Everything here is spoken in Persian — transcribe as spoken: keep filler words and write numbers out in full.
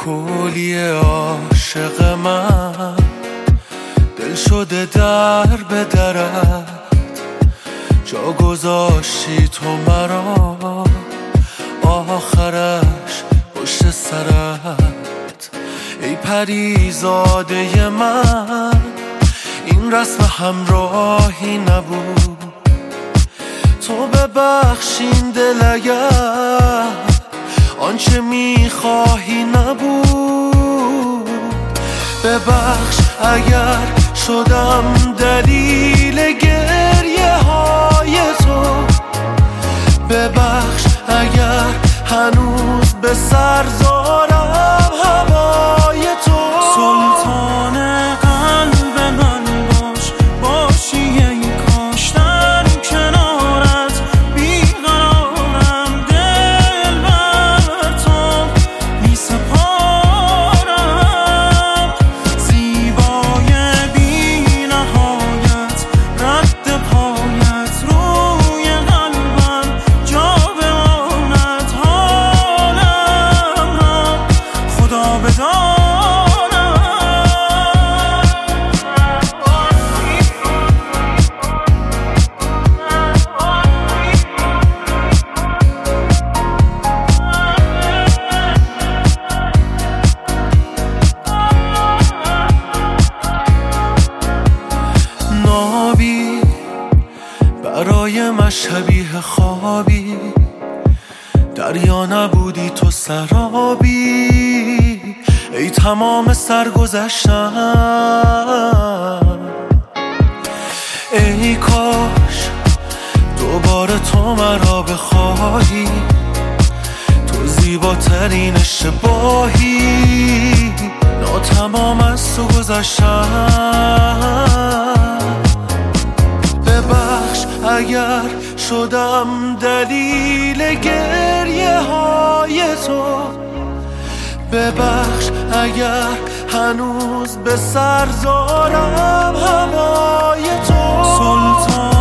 کلی عاشق من دل شده در به درت، جا گذاشتی تو مرا آخرش پشت سرت. ای پریزاده من این رسم همراهی نبود، تو ببخشین دل اگر آنچه میخواهی نبود. ببخش اگر شدم دلیل گریه های تو، ببخش اگر هنوز به سر زارم هوای تو. سلطان قلب من باش، باشی ای کاش در کنارت بیقرارم، دل بر تو می سپارم. زیبای بی نهایت رد پایت روی قلبم جا بماند، حالم را خدا بدان. نابی برای من شبیه خوابی، دریا نبودی تو سرابی. ای تمام سرگذشتم، ای کاش دوباره تو مرا بخواهی، تو زیباترین اشتباهی. ناتمام از تو گذشتم، ببخش اگر شدم دلیل گریه های تو، ببخش اگر هنوز به سر زارم هوای تو. سلطان